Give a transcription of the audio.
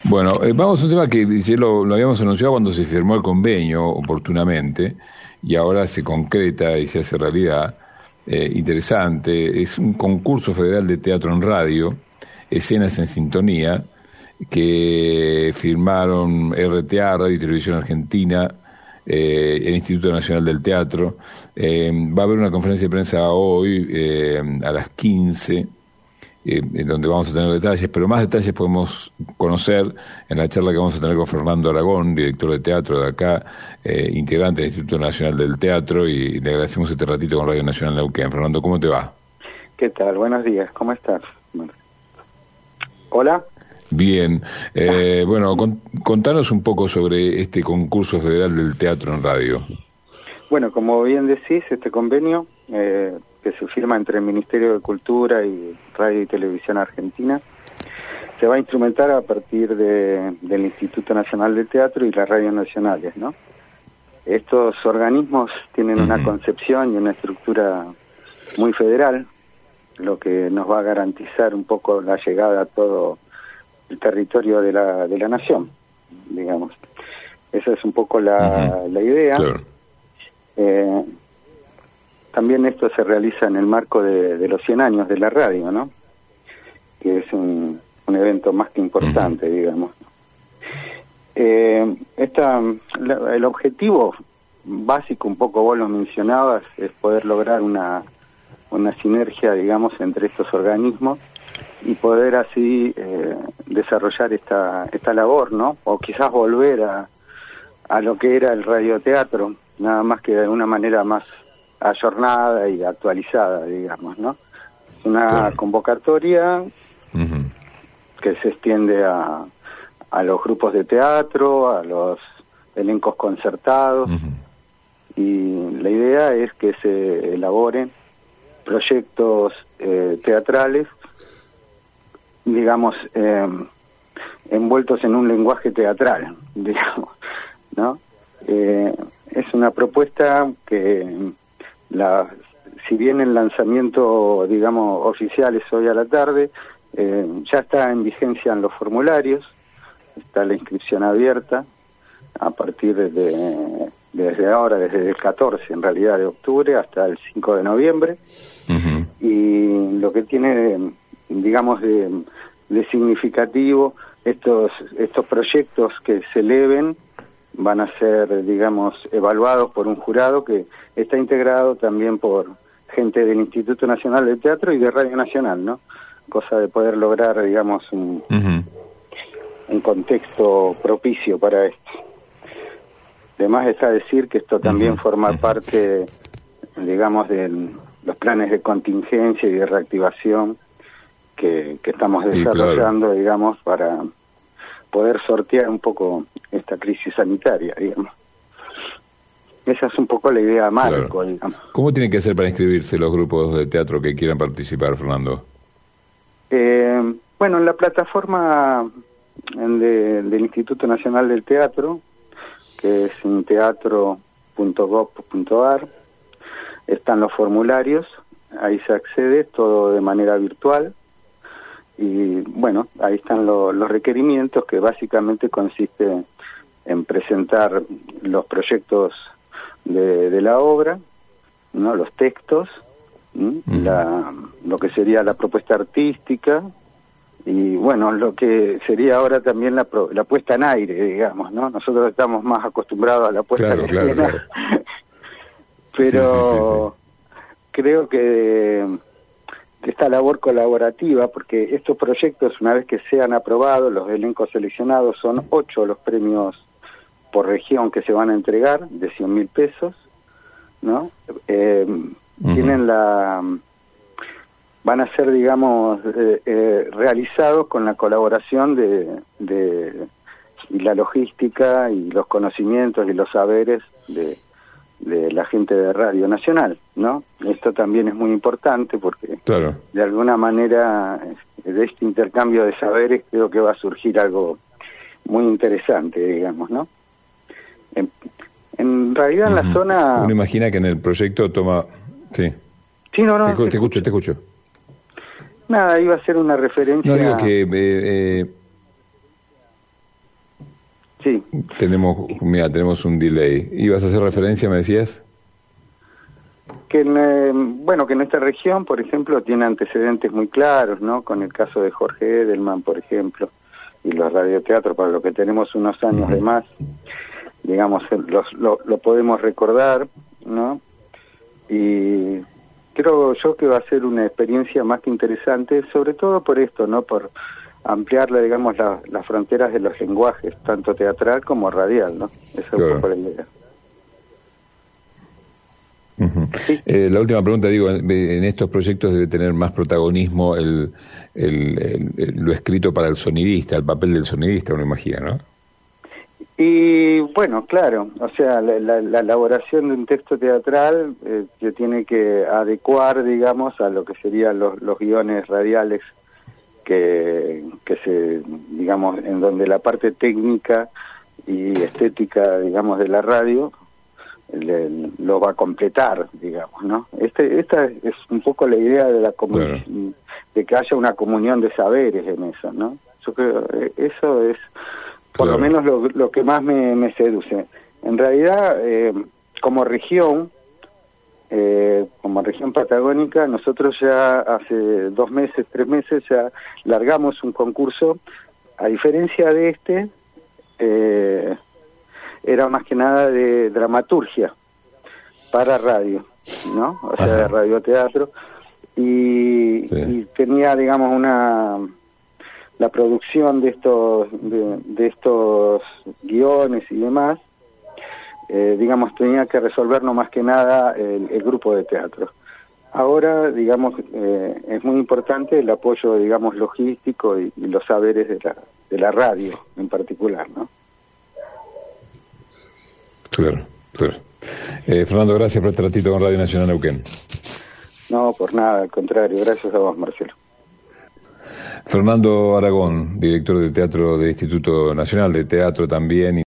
Bueno, vamos a un tema que dice, lo habíamos anunciado cuando se firmó el convenio oportunamente y ahora se concreta y se hace realidad. Interesante, es un concurso federal de teatro en radio, Escenas en Sintonía, que firmaron RTA, Radio y Televisión Argentina, el Instituto Nacional del Teatro. Va a haber una conferencia de prensa hoy a las 15, en donde vamos a tener detalles, pero más detalles podemos conocer en la charla que vamos a tener con Fernando Aragón, director de teatro de acá, integrante del Instituto Nacional del Teatro, y le agradecemos este ratito con Radio Nacional Neuquén. Fernando, ¿cómo te va? ¿Qué tal? Buenos días, ¿cómo estás? Hola. Bien, bueno, contanos un poco sobre este concurso federal del teatro en radio. Bueno, como bien decís, este convenio que se firma entre el Ministerio de Cultura y Radio y Televisión Argentina se va a instrumentar a partir del Instituto Nacional del Teatro y las radios nacionales, ¿no? Estos organismos tienen una concepción y una estructura muy federal, lo que nos va a garantizar un poco la llegada a todo el territorio de la nación, digamos. Esa es un poco la idea. Claro. También esto se realiza en el marco de los 100 años de la radio, ¿no? Que es un evento más que importante, digamos. El objetivo básico, un poco vos lo mencionabas, es poder lograr una sinergia, digamos, entre estos organismos y poder así desarrollar esta labor, ¿no? O quizás volver a lo que era el radioteatro, nada más que de una manera más ayornada y actualizada, digamos, ¿no? Es una convocatoria que se extiende a los grupos de teatro, a los elencos concertados, y la idea es que se elaboren proyectos teatrales, digamos, envueltos en un lenguaje teatral, digamos, ¿no? Es una propuesta que, si bien el lanzamiento, digamos, oficial es hoy a la tarde, ya está en vigencia en los formularios, está la inscripción abierta a partir desde ahora, desde el 14 en realidad de octubre hasta el 5 de noviembre, y lo que tiene, digamos, de significativo, estos proyectos que se eleven van a ser, digamos, evaluados por un jurado que está integrado también por gente del Instituto Nacional del Teatro y de Radio Nacional, ¿no? Cosa de poder lograr, digamos, un contexto propicio para esto. Además está decir que esto también forma parte, digamos, de los planes de contingencia y de reactivación que estamos desarrollando, digamos, para poder sortear un poco esta crisis sanitaria, digamos. Esa es un poco la idea marco, digamos. ¿Cómo tienen que hacer para inscribirse los grupos de teatro que quieran participar, Fernando? Bueno, en la plataforma del Instituto Nacional del Teatro, que es teatro.gov.ar, están los formularios, ahí se accede, todo de manera virtual, y bueno, ahí están los requerimientos, que básicamente consiste en presentar los proyectos de la obra, ¿no? Los textos, lo que sería la propuesta artística, y bueno, lo que sería ahora también la puesta en aire, digamos, ¿no? Nosotros estamos más acostumbrados a la puesta en escena, claro. Pero creo que esta labor colaborativa, porque estos proyectos, una vez que sean aprobados, los elencos seleccionados, son 8 los premios por región que se van a entregar, de 100.000 pesos, ¿no? Tienen van a ser, digamos, realizados con la colaboración y la logística y los conocimientos y los saberes de la gente de Radio Nacional, ¿no? Esto también es muy importante porque de alguna manera de este intercambio de saberes creo que va a surgir algo muy interesante, digamos, ¿no? En realidad en la zona... Uno imagina que en el proyecto toma... Sí, no, te escucho. Nada, iba a ser una referencia... No, digo que... Sí. Tenemos un delay. ¿Ibas a hacer referencia, me decías? Que que nuestra región, por ejemplo, tiene antecedentes muy claros, ¿no? Con el caso de Jorge Edelman, por ejemplo, y los radioteatros, para lo que tenemos unos años de más, digamos, lo podemos recordar, ¿no? Y creo yo que va a ser una experiencia más que interesante, sobre todo por esto, ¿no? Por ampliar, digamos, las fronteras de los lenguajes, tanto teatral como radial, ¿no? Esa es un poco la idea. Sí. La última pregunta, digo, en estos proyectos debe tener más protagonismo lo escrito para el sonidista, el papel del sonidista, uno imagina, ¿no? Y bueno, claro, o sea, la elaboración de un texto teatral que tiene que adecuar, digamos, a lo que serían los guiones radiales que se, digamos, en donde la parte técnica y estética, digamos, de la radio lo va a completar, digamos, ¿no? Esta es un poco la idea de de que haya una comunión de saberes en eso, ¿no? Yo creo eso es por lo menos lo que más me seduce. En realidad, como región patagónica, nosotros ya hace 2 meses, 3 meses, ya largamos un concurso. A diferencia de este, era más que nada de dramaturgia para radio, ¿no? O sea, de radioteatro. Y tenía, digamos, la producción de estos guiones y demás, digamos, tenía que resolver no más que nada el grupo de teatro. Ahora, digamos, es muy importante el apoyo, digamos, logístico y los saberes de la radio en particular, ¿no? Claro. Fernando, gracias por este ratito con Radio Nacional Neuquén. No, por nada, al contrario, gracias a vos, Marcelo. Fernando Aragón, director de teatro del Instituto Nacional de Teatro también.